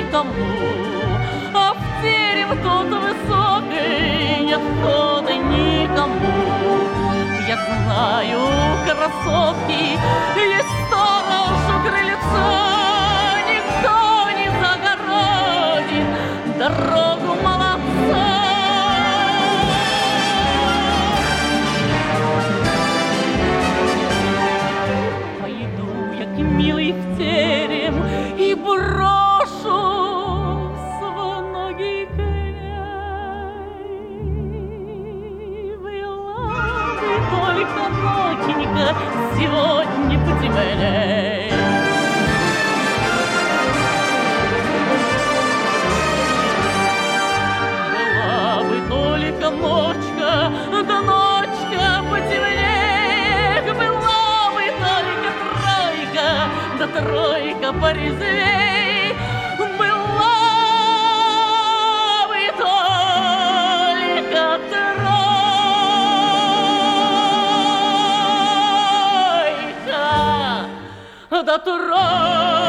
никому, а в терем тот высокий нет хода никому. Я знаю, красотки, есть сторож у крыльца, никто не загородит дорогу молодца. Пойду я к милой в терем и брошу своногий край. Была бы только ноченька сегодня потемней. Была бы только ночка, да ночка потемней. Была бы только тройка, да тройка порезвей. Была бы только тройка, да тройка